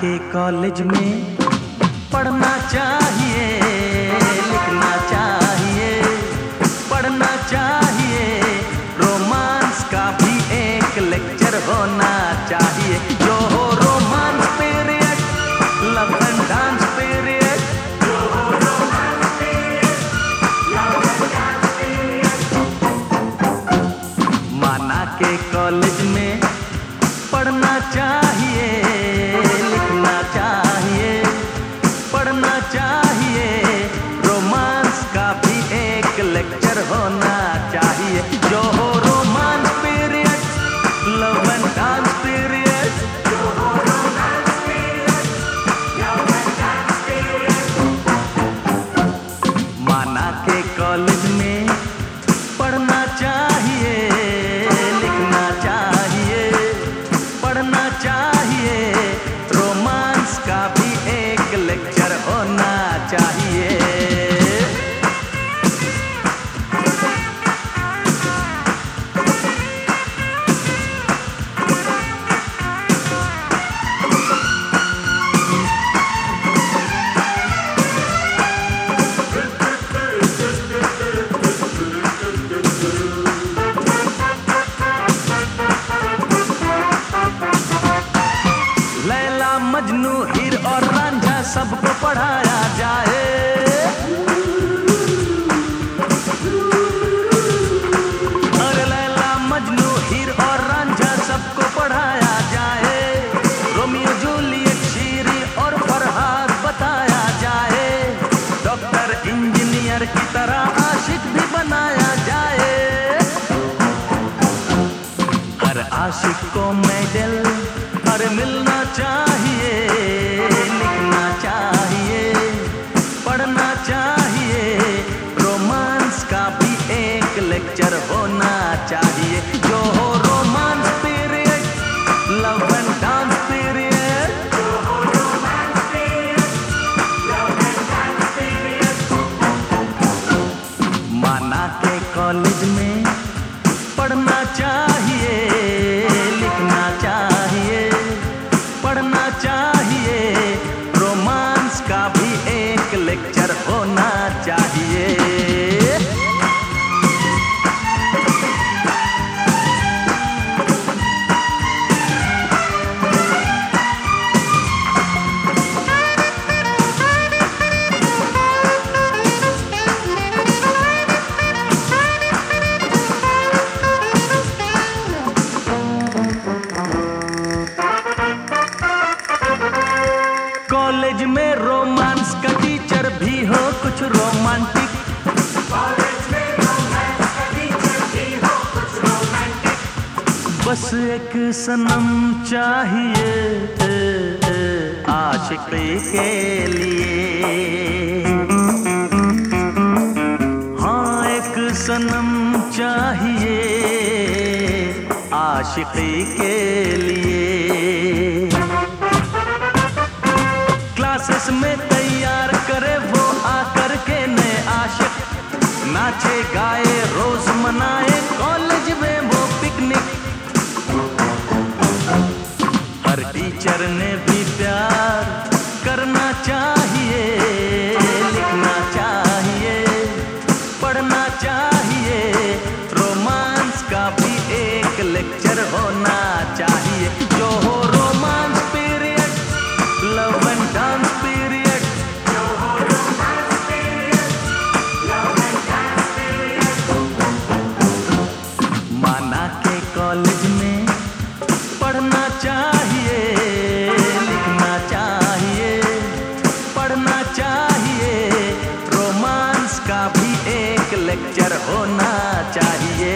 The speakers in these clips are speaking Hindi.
के कॉलेज में पढ़ना चाहिए, लिखना चाहिए, पढ़ना चाहिए, रोमांस का भी एक लेक्चर होना चाहिए। जो हो romance period, love and dance period, जो हो romance period, love and dance period. माना के कॉलेज में पढ़ना चाहिए, लिखना चाहिए, पढ़ना चाहिए, रोमांस का भी एक लेक्चर होना चाहिए। जो हो romance period, love and dance period, जो हो romance period, love and dance period. माना के कॉलेज में पढ़ना चाहिए, लिखना चाहिए, पढ़ना चाहिए, रोमांस का भी एक लेक्चर होना चाहिए। लैला मजनू हीर और रांझा सबको पढ़ाया जाए, अरे लैला मजनू हीर और रांझा सबको पढ़ाया जाए, रोमियो जूलियट शीरी और फरहाद बताया जाए, डॉक्टर इंजीनियर की तरह आशिक भी बनाया जाए। हर आशिक को मेडल अरे मिलना चाहिए, लिखना चाहिए, पढ़ना चाहिए, रोमांस का भी एक लेक्चर होना चाहिए। जो हो romance period, love and dance period, जो हो romance period, love and dance period. माना के कॉलेज में पढ़ना चाहिए, लिखना चाहिए, पढ़ना चाहिए, रोमांस का भी एक लेक्चर होना चाहिए। कॉलेज में रोमांस का टीचर भी हो कुछ रोमांटिक, कॉलेज में रोमांस का टीचर भी हो कुछ रोमांटिक, बस एक सनम चाहिए आशिकी के लिए, हाँ एक सनम चाहिए आशिकी के लिए। क्लासेस में तैयार करे वो आकर के नए आशिक, नाचे गाए रोज मनाए कॉलेज में वो पिकनिक। हर टीचर ने भी प्यार करना चाहिए, लिखना चाहिए, पढ़ना चाहिए, रोमांस का भी एक लेक्चर होना चाहिए। जो हो romance period, love and dance period, जो हो romance period, love and dance period. माना के कॉलेज में पढ़ना चाहिए, लिखना चाहिए, पढ़ना चाहिए, रोमांस का भी एक लेक्चर होना चाहिए।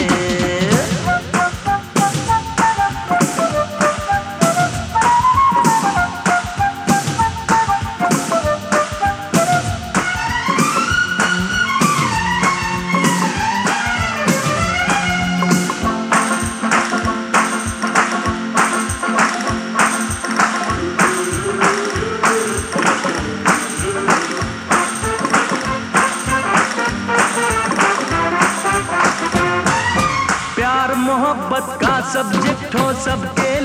मोहब्बत का सब्जेक्ट हो सबके